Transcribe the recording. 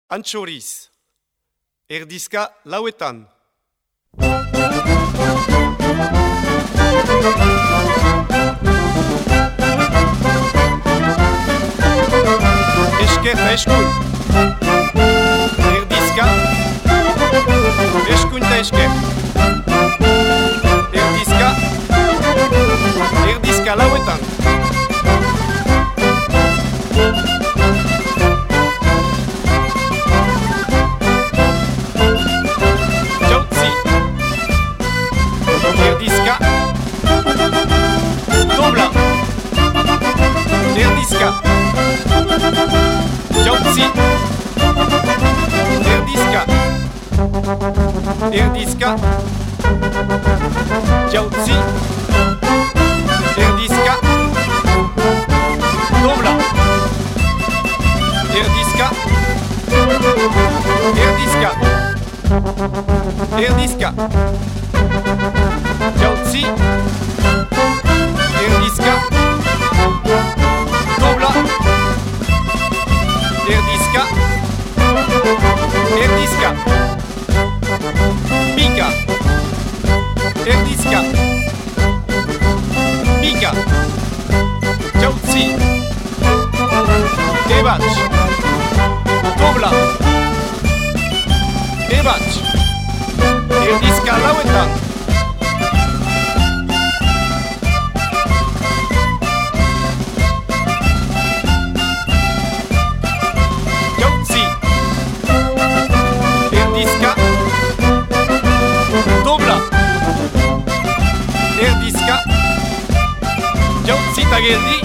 Antxoriz, erdizka lauetan. Esker eta eskuin. Erdizka, eskuin eta esker. Erdizka lauetan. Erdizka, dobla. Erdizka, jautzi. Erdizka, erdizka, jautzi. Erdizka, dobla. Erdizka, erdizka, erdizka. Jautzi, erdizka, dobla, erdizka, erdizka, bika, erdizka, bika, jautzi, ebats, dobla, ebats, erdizka lauetan. Erdizka, jautzi eta geldi,